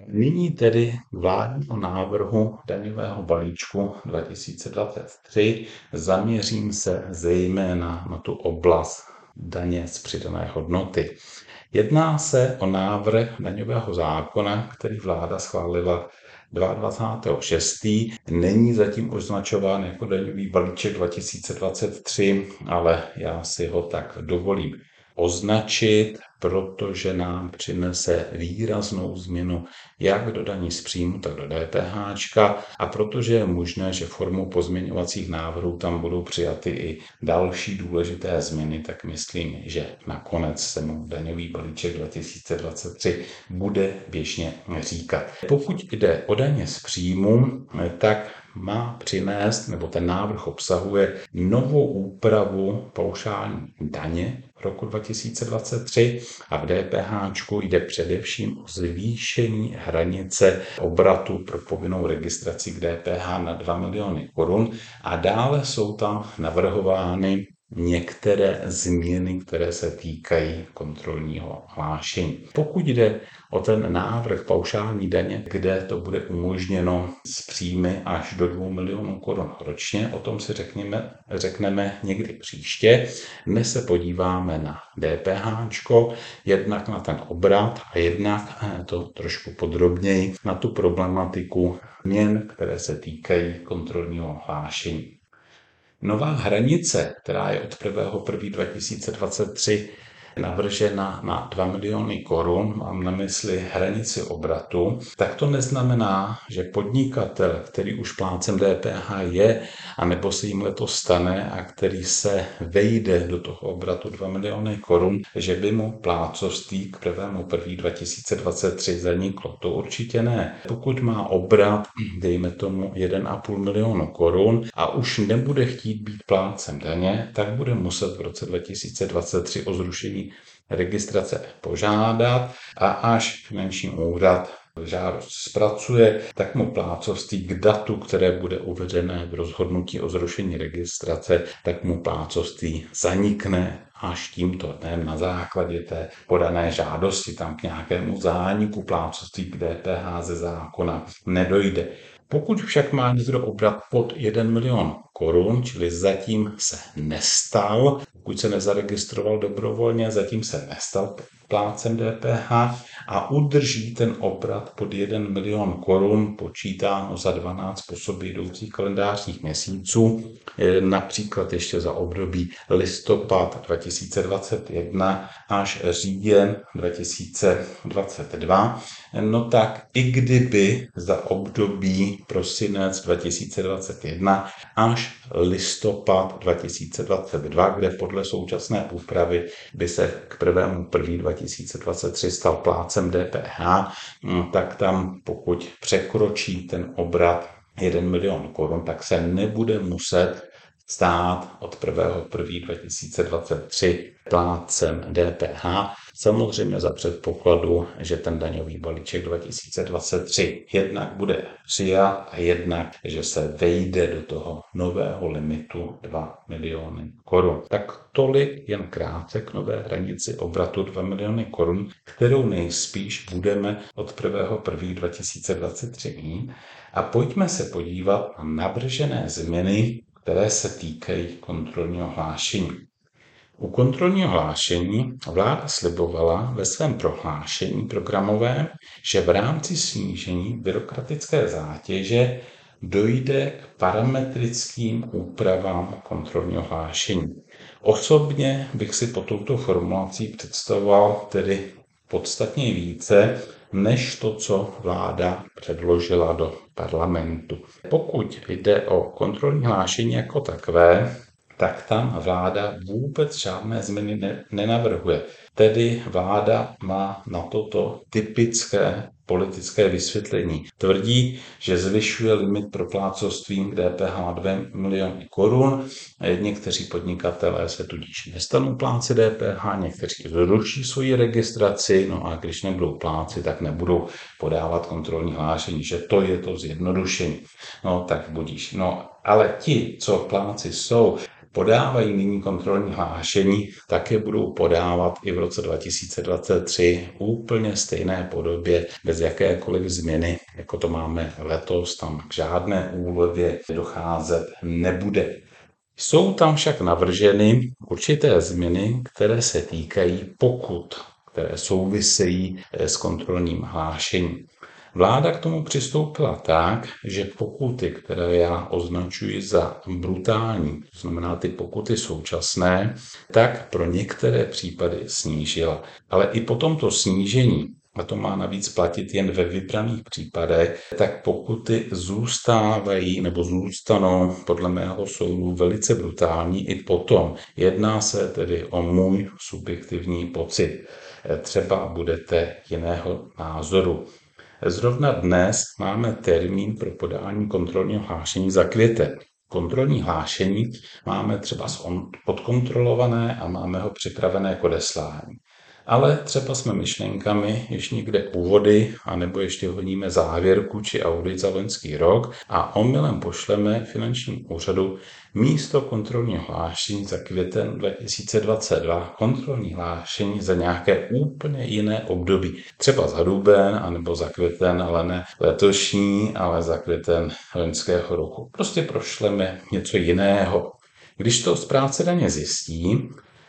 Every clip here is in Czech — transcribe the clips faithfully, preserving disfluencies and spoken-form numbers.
Nyní tedy k vládnímu návrhu daňového balíčku dva tisíce dvacet tři zaměřím se zejména na tu oblast daně z přidané hodnoty. Jedná se o návrh daňového zákona, který vláda schválila dvacátého druhého šestého Není zatím označován jako daňový balíček dva tisíce dvacet tři, ale já si ho tak dovolím označit, protože nám přinese výraznou změnu jak do daní z příjmu, tak do D P H a protože je možné, že formou pozměňovacích návrhů tam budou přijaty i další důležité změny, tak myslím, že nakonec se mu daňový balíček dva tisíce dvacet tři bude běžně říkat. Pokud jde o daně z příjmu, tak má přinést, nebo ten návrh obsahuje novou úpravu paušální daně roku dva tisíce dvacet tři a v D P H jde především o zvýšení hranice obratu pro povinnou registraci k D P H na dva miliony korun a dále jsou tam navrhovány některé změny, které se týkají kontrolního hlášení. Pokud jde o ten návrh paušální daně, kde to bude umožněno s příjmy až do dvou milionů korun ročně, o tom si řekněme, řekneme někdy příště. Dnes se podíváme na D P H, jednak na ten obrat a jednak to trošku podrobněji na tu problematiku změn, které se týkají kontrolního hlášení. Nová hranice, která je od prvního prvního dva tisíce dvacet tři navržena na dva miliony korun, mám na mysli hranici obratu, tak to neznamená, že podnikatel, který už plátcem D P H je, anebo se jim letos stane a který se vejde do toho obratu dva miliony korun, že by mu plátcovství k prvního prvního dva tisíce dvacet tři zaniklo. To určitě ne. Pokud má obrat, dejme tomu jeden a půl milionu korun a už nebude chtít být plátcem daně, tak bude muset v roce dva tisíce dvacet tři o zrušení registrace požádat a až finanční úřad žádost zpracuje, tak mu plátcovství k datu, které bude uvedené v rozhodnutí o zrušení registrace, tak mu plátcovství zanikne až tímto dnem na základě té podané žádosti. Tam k nějakému zániku plátcovství k D P H ze zákona nedojde. Pokud však má někdo obrat pod jeden milion korun, čili zatím se nestal, pokud se nezaregistroval dobrovolně, zatím se nestal plátcem D P H a udrží ten obrat pod jeden milion korun počítáno za dvanáct po sobě jdoucích kalendářních měsíců, například ještě za období listopad dva tisíce dvacet jedna až říjen dva tisíce dvacet dva, no tak i kdyby za období prosinec dva tisíce dvacet jedna až listopad dva tisíce dvacet dva, kde podle současné úpravy by se k prvního prvního dva tisíce dvacet tři stal plátcem D P H, tak tam pokud překročí ten obrat jeden milion korun, tak se nebude muset stát od prvního prvního dva tisíce dvacet tři plátcem D P H. Samozřejmě za předpokladu, že ten daňový balíček dva tisíce dvacet tři jednak bude přijat a jednak, že se vejde do toho nového limitu dva miliony korun. Tak tolik jen krátce k nové hranici obratu dva miliony korun, kterou nejspíš budeme od prvního prvního dva tisíce dvacet tři mít. A pojďme se podívat na navržené změny, které se týkají kontrolního hlášení. U kontrolního hlášení vláda slibovala ve svém prohlášení programovém, že v rámci snížení byrokratické zátěže dojde k parametrickým úpravám kontrolního hlášení. Osobně bych si pod touto formulací představoval tedy podstatně více, než to, co vláda předložila do parlamentu. Pokud jde o kontrolní hlášení jako takové, tak tam vláda vůbec žádné změny ne- nenavrhuje. Tedy vláda má na toto typické politické vysvětlení. Tvrdí, že zvyšuje limit pro plátcovství k D P H na dva miliony korun. Někteří podnikatelé se tudíž nestanou plátci D P H, někteří zruší svoji registraci, no a když nebudou plátci, tak nebudou podávat kontrolní hlášení, že to je to zjednodušení. No tak budíš. No ale ti, co plátci jsou, podávají nyní kontrolní hlášení, tak je budou podávat i v roce dva tisíce dvacet tři v úplně stejné podobě, bez jakékoliv změny, jako to máme letos, tam k žádné úlevě docházet nebude. Jsou tam však navrženy určité změny, které se týkají pokut, které souvisejí s kontrolním hlášením. Vláda k tomu přistoupila tak, že pokuty, které já označuji za brutální, to znamená ty pokuty současné, tak pro některé případy snížila. Ale i po tomto snížení, a to má navíc platit jen ve vybraných případech, tak pokuty zůstávají nebo zůstanou podle mého soudu velice brutální i potom. Jedná se tedy o můj subjektivní pocit. Třeba budete jiného názoru. Zrovna dnes máme termín pro podání kontrolního hlášení za květen. Kontrolní hlášení máme třeba podkontrolované a máme ho připravené k odeslání. Ale třeba jsme myšlenkami již někde u vody, anebo ještě honíme závěrku či audit za loňský rok a omylem pošleme finančnímu úřadu místo kontrolního hlášení za květen dva tisíce dvacet dva kontrolní hlášení za nějaké úplně jiné období. Třeba za duben, anebo za květen, ale ne letošní, ale za květen loňského roku. Prostě prošleme něco jiného. Když to správce daně zjistí,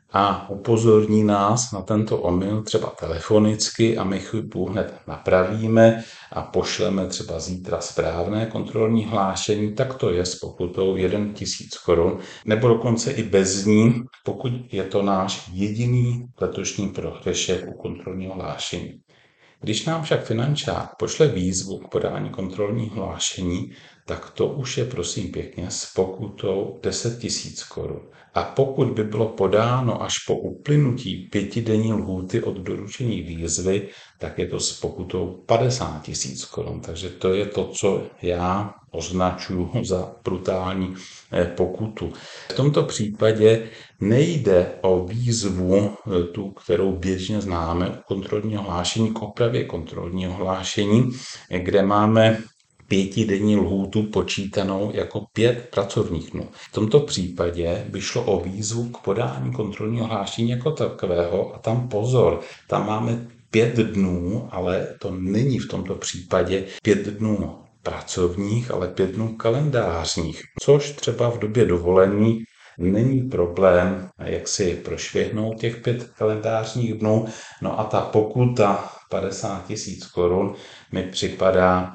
a upozorní nás na tento omyl třeba telefonicky a my chybu hned napravíme a pošleme třeba zítra správné kontrolní hlášení, tak to je s pokutou tisíc korun, nebo dokonce i bez ní, pokud je to náš jediný letošní prohřešek u kontrolního hlášení. Když nám však finančák pošle výzvu k podání kontrolního hlášení, tak to už je prosím pěkně s pokutou deset tisíc korun. A pokud by bylo podáno až po uplynutí pětidenní lhůty od doručení výzvy, tak je to s pokutou padesát tisíc korun. Takže to je to, co já označuji za brutální pokutu. V tomto případě nejde o výzvu, tu, kterou běžně známe u kontrolního hlášení, k opravě kontrolního hlášení, kde máme pětidenní lhůtu počítanou jako pět pracovních dnů. V tomto případě by šlo o výzvu k podání kontrolního hlášení jako takového a tam pozor, tam máme pět dnů, ale to není v tomto případě pět dnů pracovních, ale pět dnů kalendářních, což třeba v době dovolení není problém, jak si prošvihnout těch pět kalendářních dnů. No a ta pokuta padesát tisíc korun mi připadá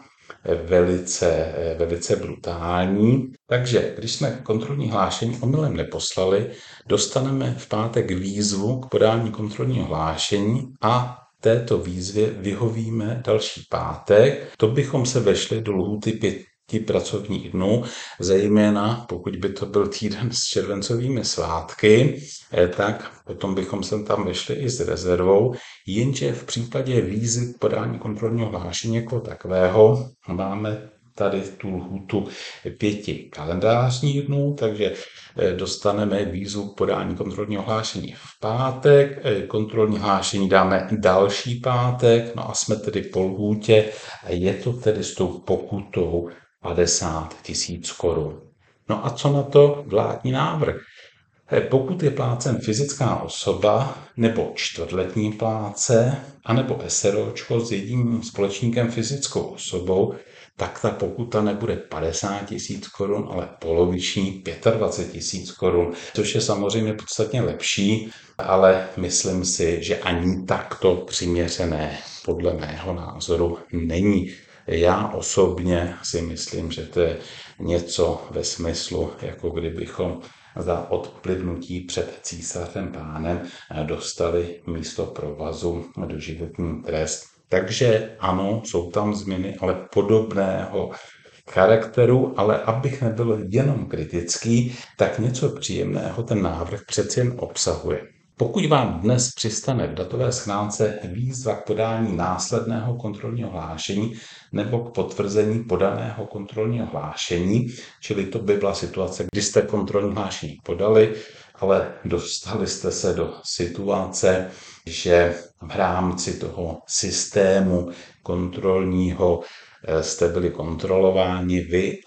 velice, velice brutální. Takže když jsme kontrolní hlášení omylem neposlali, dostaneme v pátek výzvu k podání kontrolního hlášení a této výzvě vyhovíme další pátek. To bychom se vešli do lhůty pěti pracovních dnů, zejména pokud by to byl týden s červencovými svátky, tak potom bychom se tam vešli i s rezervou, jenže v případě výzvy k podání kontrolního hlášení jako takového máme tady tu lhůtu pěti kalendářních dnů, takže dostaneme výzvu k podání kontrolního hlášení v pátek, kontrolní hlášení dáme další pátek, no a jsme tedy po lhůtě a je to tedy s tou pokutou padesát tisíc korun. No a co na to vládní návrh? Pokud je plácen fyzická osoba nebo čtvrtletní plátce, anebo SROčko s jediným společníkem fyzickou osobou, tak ta pokuta nebude padesát tisíc korun, ale poloviční dvacet pět tisíc korun, což je samozřejmě podstatně lepší, ale myslím si, že ani takto přiměřené podle mého názoru není. Já osobně si myslím, že to je něco ve smyslu, jako kdybychom za odplivnutí před císařem pánem dostali místo provazu doživotní trest. Takže ano, jsou tam změny, ale podobného charakteru, ale abych nebyl jenom kritický, tak něco příjemného ten návrh přeci jen obsahuje. Pokud vám dnes přistane v datové schránce výzva k podání následného kontrolního hlášení nebo k potvrzení podaného kontrolního hlášení, čili to by byla situace, kdy jste kontrolní hlášení podali, ale dostali jste se do situace, že v rámci toho systému kontrolního jste byli kontrolováni vy a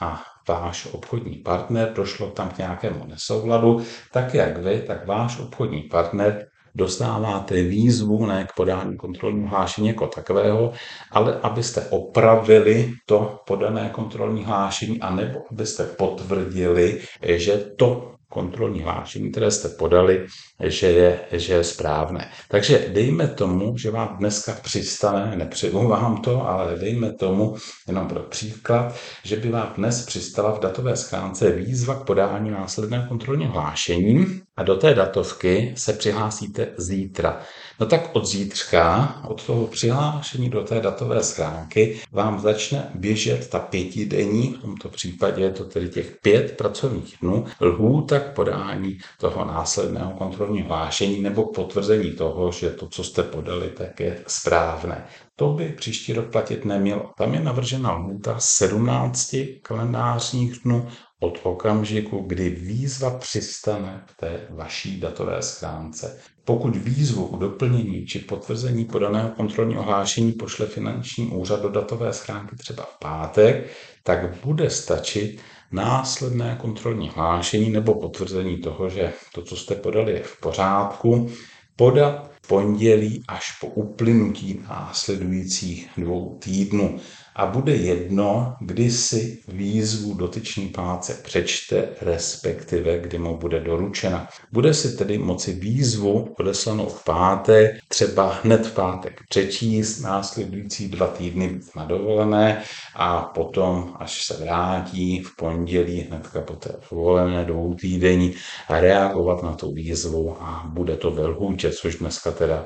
váš obchodní partner, došlo tam k nějakému nesouladu, tak jak vy, tak váš obchodní partner dostáváte výzvu ne k podání kontrolního hlášení jako takového, ale abyste opravili to podané kontrolní hlášení, anebo abyste potvrdili, že to kontrolní hlášení, které jste podali, že je, že je správné. Takže dejme tomu, že vám dneska přistane, nepřeju vám to, ale dejme tomu, jenom pro příklad, že by vám dnes přistala v datové schránce výzva k podání následného kontrolního hlášení a do té datovky se přihlásíte zítra. No tak od zítřka, od toho přihlášení do té datové schránky, vám začne běžet ta pětidenní, v tomto případě je to tedy těch pět pracovních dnů, lhůta k podání toho následného kontrolního hlášení nebo k potvrzení toho, že to, co jste podali, tak je správné. To by příští rok platit nemělo. Tam je navržena lhůta sedmnáct kalendářních dnů od okamžiku, kdy výzva přistane v té vaší datové schránce. Pokud výzvu k doplnění či potvrzení podaného kontrolního hlášení pošle finanční úřad do datové schránky třeba v pátek, tak bude stačit následné kontrolní hlášení nebo potvrzení toho, že to, co jste podali, je v pořádku, podat v pondělí až po uplynutí následujících dvou týdnů. A bude jedno, kdy si výzvu dotyčný plátce přečte, respektive kdy mu bude doručena. Bude si tedy moci výzvu odeslanou v pátek, třeba hned v pátek přečíst, následující dva týdny být na dovolené a potom, až se vrátí v pondělí, hnedka po té dovolené dvou týdení, reagovat na tu výzvu a bude to ve lhůtě, což dneska teda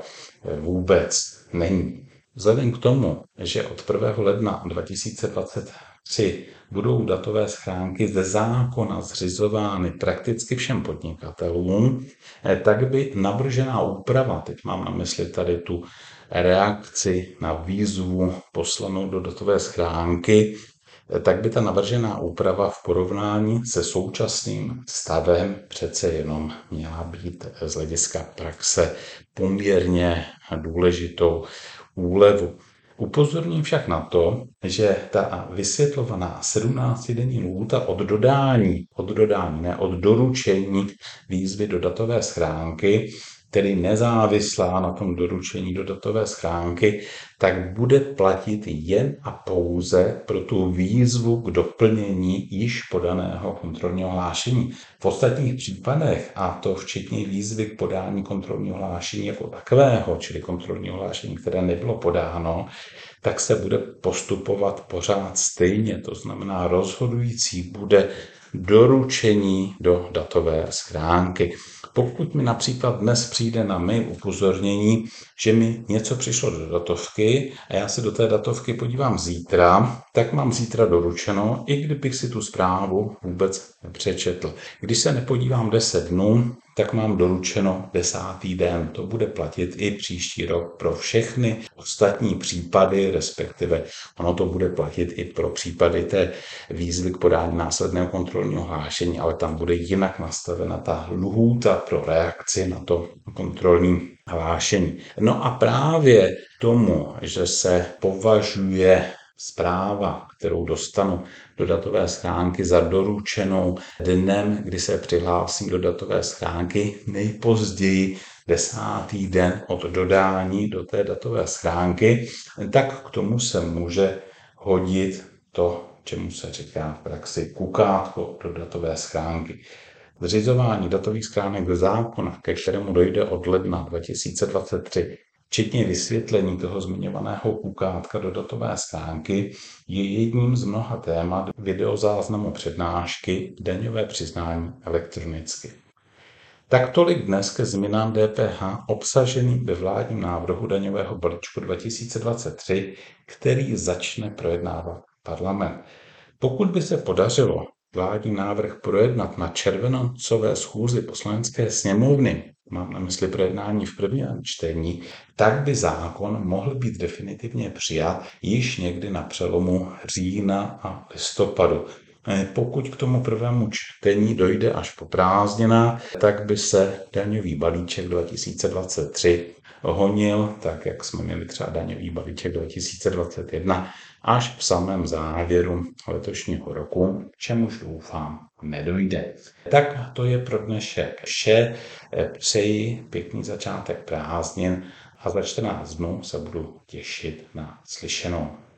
vůbec není. Vzhledem k tomu, že od prvního ledna dva tisíce dvacet tři budou datové schránky ze zákona zřizovány prakticky všem podnikatelům, tak by navržená úprava, teď mám na mysli tady tu reakci na výzvu poslanou do datové schránky, tak by ta navržená úprava v porovnání se současným stavem přece jenom měla být z hlediska praxe poměrně důležitou úlevu. Upozorním však na to, že ta vysvětlovaná sedmnáctidenní lhůta od dodání, od dodání, ne od doručení výzvy do datové schránky, tedy nezávislá na tom doručení do datové schránky, tak bude platit jen a pouze pro tu výzvu k doplnění již podaného kontrolního hlášení. V ostatních případech, a to včetně výzvy k podání kontrolního hlášení jako takového, čili kontrolního hlášení, které nebylo podáno, tak se bude postupovat pořád stejně. To znamená, rozhodující bude doručení do datové schránky. Pokud mi například dnes přijde na mail upozornění, že mi něco přišlo do datovky a já se do té datovky podívám zítra, tak mám zítra doručeno, i kdybych si tu zprávu vůbec nepřečetl. Když se nepodívám deset dnů, tak mám doručeno desátý den. To bude platit i příští rok pro všechny ostatní případy, respektive ono to bude platit i pro případy té výzvy k podání následného kontrolního hlášení, ale tam bude jinak nastavena ta lhůta pro reakci na to kontrolní hlášení. No a právě tomu, že se považuje zpráva, kterou dostanu do datové schránky za doručenou dnem, kdy se přihlásím do datové schránky, nejpozději desátý den od dodání do té datové schránky, tak k tomu se může hodit to, čemu se říká v praxi kukátko do datové schránky. Zřizování datových schránek ze zákona, ke kterému dojde od ledna dva tisíce dvacet tři, včetně vysvětlení toho zmiňovaného kukátka do datové schránky, je jedním z mnoha témat videozáznamu přednášky Daňové přiznání elektronicky. Tak tolik dnes ke změnám D P H obsaženým ve vládním návrhu daňového balíčku dva tisíce dvacet tři, který začne projednávat parlament. Pokud by se podařilo vládní návrh projednat na červencové schůzi Poslanecké sněmovny, mám na mysli projednání v prvním čtení, tak by zákon mohl být definitivně přijat již někdy na přelomu října a listopadu. Pokud k tomu prvému čtení dojde až po prázdninách, tak by se daňový balíček dva tisíce dvacet tři honil, tak jak jsme měli třeba daňový balíček dva tisíce dvacet jedna, až v samém závěru letošního roku, čemuž doufám nedojde. Tak to je pro dnešek vše. Přeji pěkný začátek prázdnin a za čtrnáct dnů se budu těšit na slyšenou.